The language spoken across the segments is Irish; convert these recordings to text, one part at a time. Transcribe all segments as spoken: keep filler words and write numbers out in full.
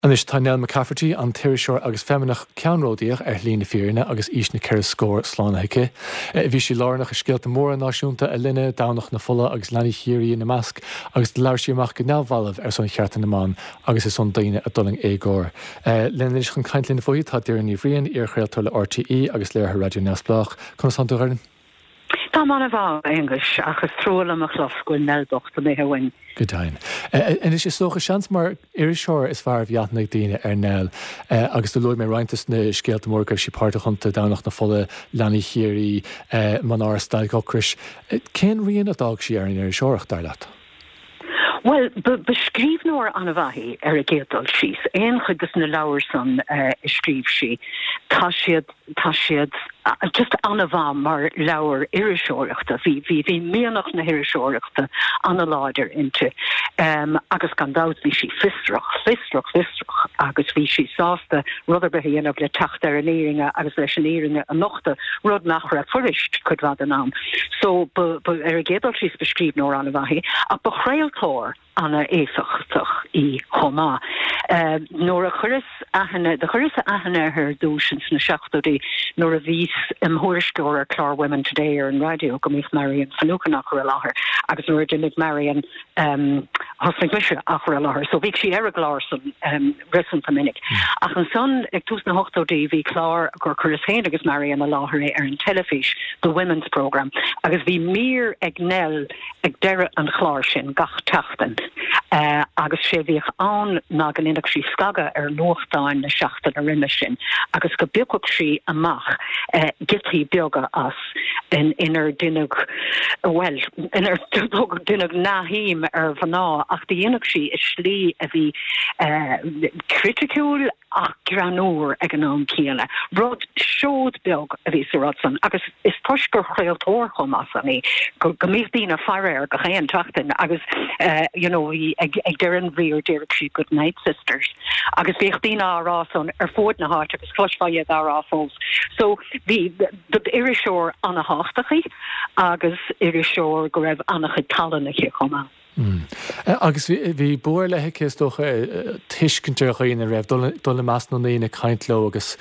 An is tá Neil McCafferty an Tíriseoir agus feminach ceanródaíoch ar lína fíorna agus ísna ceir scór slánaiche. Bhí sí lárnach a scéalta móra náisiúnta a linne dánach na fola agus leanaí chiaí na measc agus de leir sí amach go neamhhalamh ar son cheartan naán agus is son daine a doling égóir. Lenne is chun caiint lína foií tá dtíir ní bhríon ar chréaltóla R T É agus léir radio Neamsplach. Chun san dúirin? Tá man bhá English agus tróla amach loscoil neildochta mé hahain. Godain. En is is socha seans mar Tíriseoir is fear bheatnaigh daine ar Neil agus do luid mé reintas na scéalta mór go sí páirrta chunta dánach na fola leanaí chiaí man áras staid gocris. Cén rion a dag sí ar an Tíriseoireach dar leat? Well, beschríf nóir an a bhaí ar a géadal síos. Éon chugus na leabhar san scríb sí. Tá siad, tá siad just an a bha mar leabhar Tíriseoireachta. Bhí bhí bhí mianach na Tíriseoireachta an a láidir inte. Um, agus gan dáid bhí sí fistrach, fistrach, fistrach, agus bhí sí sásta rudar behéanamh le tacht ar an éiringe agus leis an éiringe a nochta rud nach ra furist chud bhd an am. So, ar a géadal síos beschríb nóir an a bhaí, a bechréaltóir anna éfachtach í chomá. Uh, nor a churis ahana, the churis ahana her dúsins na seachtaí nor a vís im huirscóir Clár Women Today ar an radio go mích Marian fanúcanach ar a láthair agus nor dimig Marian um, hosnig misise ach ar a láthair. So bhíh sí ar a glársan um, risan paminnig. Ach an son ag tús na hochtaí bhí Clár gur churis héin agus Marian a láthair ar an telefís the Women's Programme agus bhí mír ag nel ag deire an chláir sin gach tachtan. Uh, agus sé bhíoh an ná gan inach sí scaga ar nóchtáin na seachtain a rinne sin agus go beagach sí amach uh, gití beaga as in inar duineag well inar duineag náhíim ar bhaná ach de dhéanach sí is slí a bhí uh, criticúil ach granúr ag an am cíanna. Rud seód beag a bhí san agus is tuis gur chréaltóir chum as aní go míh dína fearir go chéan tachtain agus uh, you know ag ag dean bhí or deireh sí good night sisters agus bhíoh dína árásán ar fód na háit agus chluisfaiad árásós. So bhí the Tíriseoir anna hástachaí agus Tíriseoir go raibh annach talanna chu chumá. Mm. Uh, agus bhí buir lethe istócha uh, tuiscintear chuoine raibh dul meas nó naoine caintló agus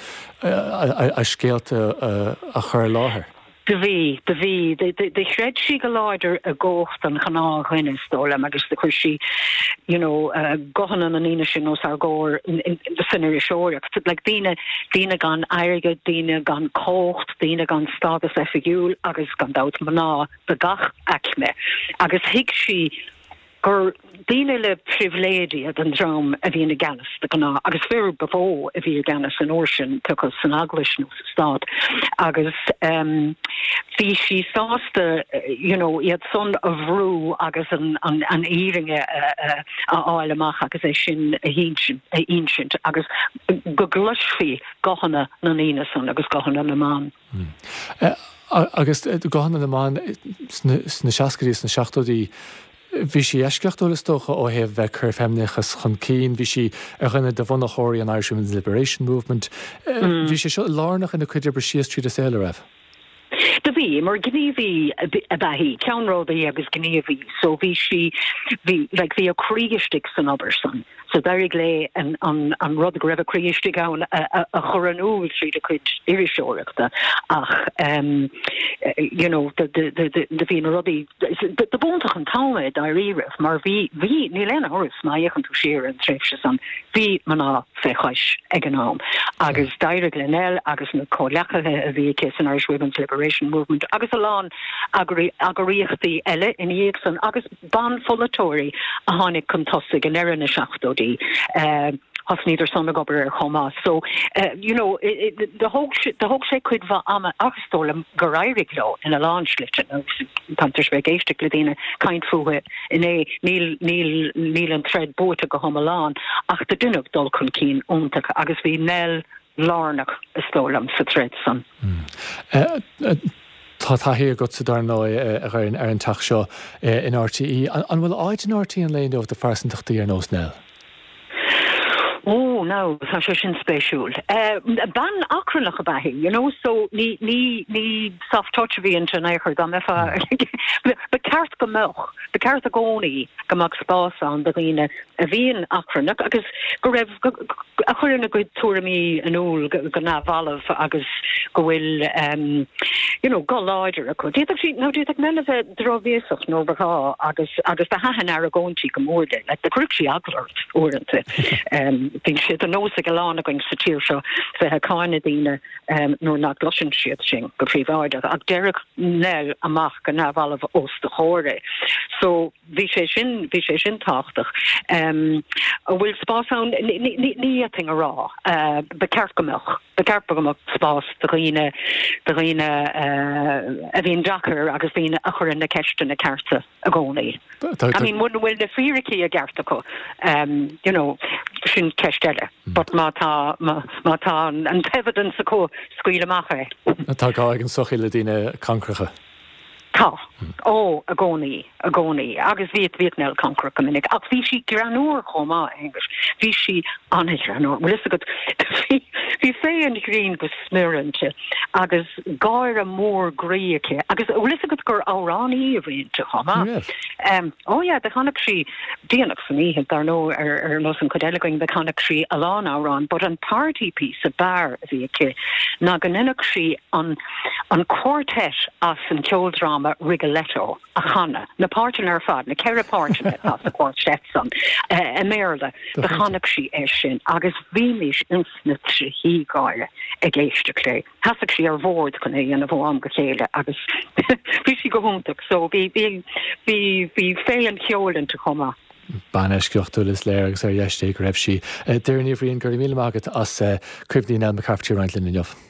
uh, a scéalta uh, a chur láthair. De bhí, de bhí, de shred sí go láidir a ggócht an chaná chuine stólam agus de chuir sí, you know, uh, gohan an aníine sin os ar góir in the Tíriseoireach. Like dína, dína gan airige, dína gan cócht, dína gan stadas effigiúil agus gan dát maná de gach acme. Agus hic sí gur dína le privilédi ad an drom a bhí na ganas de gná agus fear befó a bhí ganas an orsin tuchas san aglis nó stad agus um, bhí sí sásta you know iad son a bhrú agus an an, an éiringe a áil amach agus é sin a hínsint agus go glusfií gohanna na nína san agus gohanna na man. Mm. Uh, agus uh, gohanna na man sna seacarí sna seachtaí bhí sí eisceachtólas tócha ó heh bheith chur feimnechas chun cín, bhí sí ar chuna de bhna chóirí an Irish Women's Liberation Movement. Bhí sé seo lárnach ina chuidir bre síos trí a saoile raibh. De bhí mar gníomhí a bheithí ceanródaí agus gníomhí, so bhí si bhí like bhí a críoistic san obair san. So darig lé an an an rud go raibh a críoistic ann a choranúil tríd a chuid Tíriseoireachta ach um, you know the the the the bhí na rudaí the bóntach an táid a riirih mar bhí bhí ní lena horas maíoch an tú siar an tréifse san bhí maná fechais ag an am agus daireg lenel agus na cóleachathe a bhí cé an Irish Women's Liberation Movement agus a lán agaríochtaí eile in dhéag san agus ban folatóirí a tháinig chun tosig an éire na seachtódí uh, has neither son of gober or Hamas. So, uh, you know, it, it, the whole the whole shit could va ama achstolem garairig law in a launch lit. Pantersberg eistig ledine kind fuhe in a nil nil nil and thread boat go homalan. Ach the dunuk dolkun keen ontak agus vi nel larnach stolem sa thread son. Tá taithí go sa dar nó ar an teach seo in R T É. An bhfuil áid in R T É an léon óh de farsantachtaí ar nós nel? Oh, No, no, tá sé sin spéisiúil. Ban acrannach a baithí, you know, so ní ní ní soft touch a bhí an éair go mefa be ceart go meach, be ceart a gcónaí go mag spás an do riine a bhíon acrannach agus go raibh a chuirna go túramí an úl go náhhalah agus go bhfuil um, you know, go láidir a chu. Díach sí nó díach mena bheith drohhéasach nó bhá agus agus de hahan ar a gcóntí go mórda, le de cruúí aglart orintanta. Um, Bhín siad an nósa go lána going sa tíir seo bheit cáine daoine um, nó nach glosin siad sin go príomháideach ag deireh nel amach go náhhalah os de chóire. So bhí sé sin bhí sé sin táchtach. Um, a bhfuil spásán níting a rá uh, be ceart gomach be ceart gomach spás de riine de riine uh, a bhíon Jackar agus bhíon a chur na ceiste na cearta a gcónaí. I mean, mun bhfuil na fíricí a gcearta go, um, you know, sin ceistelle, but má tá má tá an evidence a có scuile macha. Tá gá ag an sochi le dtíine cancracha. Tá ó a gcónaí a gcónaí agus bhíad bhíadnel cancra go minic ach bhí si granúir chomá English bhí si anna granúir well is a go bhí fé an grín go smurante agus gáir a mór gréice agus well is a go gur áránaí a bhíonnta chomá um ó ja de chanach si díanach san íhe dar nó ar ar nó an codeling de chanach si a lán árán but an party piece a bar a bhíice ná ganninach si an an quartet as an teoldrama Rigoletto a chana na páirtin ar fad na ceir páirtin as a quartet san a méle de chanach si é sin agus bhímis insna si hí gáile a géiste lé. Hasach si ar bhórd chun é an a bhám go chéile agus bhí si go húntaach so bhí bhí bhí fé an cheolanta chomá. Banisceochtú is léir agus ar dhéiste go raibh si. Dúirníomh rion gur mí mágad as crypdíine an na carftí reintlinn inniuh.